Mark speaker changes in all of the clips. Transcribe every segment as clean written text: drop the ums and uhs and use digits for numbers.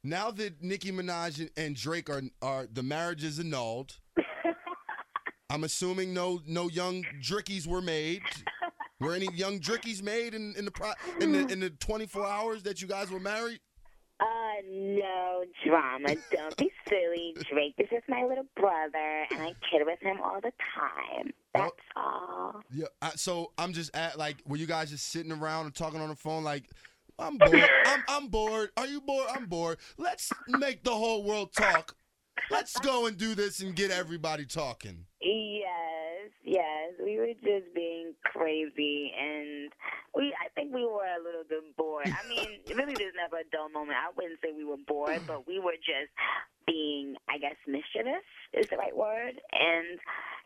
Speaker 1: now that Nicki Minaj and Drake are the marriage is annulled. I'm assuming no young Drickies were made. Were any young Drickies made in the 24 hours that you guys were married?
Speaker 2: No drama. Don't be silly, Drake. This is my little brother, and I kid with him all the time. That's all.
Speaker 1: Yeah. So I'm just were you guys just sitting around and talking on the phone like, I'm bored. I'm bored. Are you bored? I'm bored. Let's make the whole world talk. Let's go and do this and get everybody talking.
Speaker 2: Yes. We were just being crazy, and I think we were a little bit bored. I mean, really, there's never a dull moment. I wouldn't say we were bored, but we were just being, I guess, mischievous is the right word. And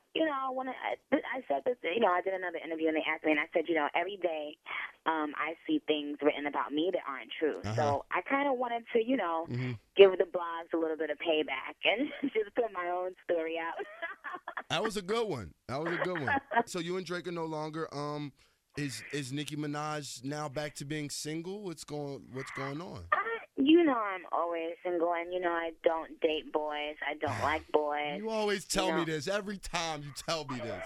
Speaker 2: I said this, I did another interview and they asked me, and I said, every day I see things written about me that aren't true.
Speaker 1: Uh-huh.
Speaker 2: So I kind of wanted to,
Speaker 1: Mm-hmm.
Speaker 2: give the blogs a little bit of payback and just put my own story out.
Speaker 1: That was a good one. So you and Drake are no longer. Is Nicki Minaj now back to being single? What's going on?
Speaker 2: I'm always single, and I don't date boys. I don't like boys.
Speaker 1: You always tell me this. Every time you tell me this.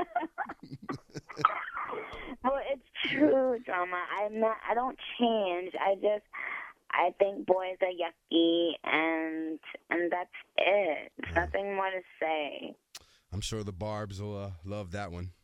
Speaker 2: Well, it's true, drama. I don't change. I think boys are yucky, and that's it. There's nothing more to say.
Speaker 1: I'm sure the Barbs will love that one.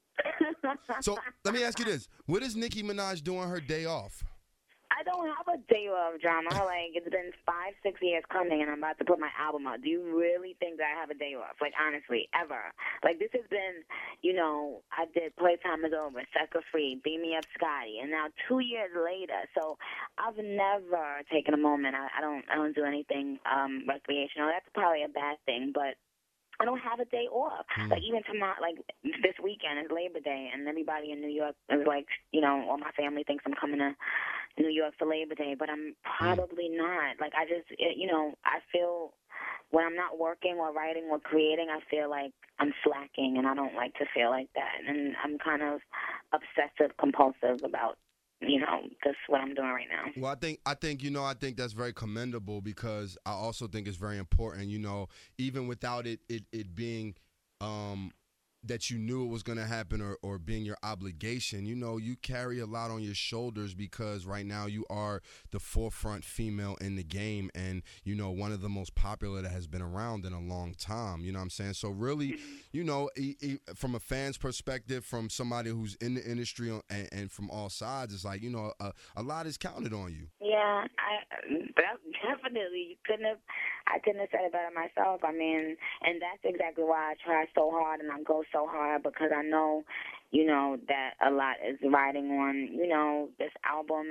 Speaker 1: So let me ask you this: what is Nicki Minaj doing her day off?
Speaker 2: I don't have a day off, drama. Like, it's been 5-6 years coming, and I'm about to put my album out. Do you really think that I have a day off? Like, honestly, ever? Like, this has been, I did Playtime Is Over, Sucker Free, Beam Me Up, Scotty, and now 2 years later. So I've never taken a moment. I don't do anything recreational. That's probably a bad thing, but I don't have a day off. Like, even tomorrow, like, this weekend is Labor Day, and everybody in New York is like, all my family thinks I'm coming to New York for Labor Day, but I'm probably not. Like, I just, I feel when I'm not working or writing or creating, I feel like I'm slacking, and I don't like to feel like that. And I'm kind of obsessive compulsive about just what I'm doing right now.
Speaker 1: Well, I think that's very commendable because I also think it's very important, even without it being that you knew it was going to happen or being your obligation, you carry a lot on your shoulders because right now you are the forefront female in the game and, one of the most popular that has been around in a long time. You know what I'm saying? So really, from a fan's perspective, from somebody who's in the industry and from all sides, it's like, a lot is counted on you.
Speaker 2: Yeah, definitely. I couldn't have said it better myself. I mean, and that's exactly why I try so hard and I go so hard because I know, that a lot is riding on, this album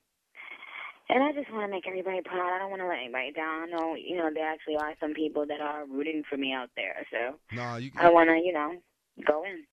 Speaker 2: and I just want to make everybody proud. I don't want to let anybody down. I know, there actually are some people that are rooting for me out there. So I want to, go in.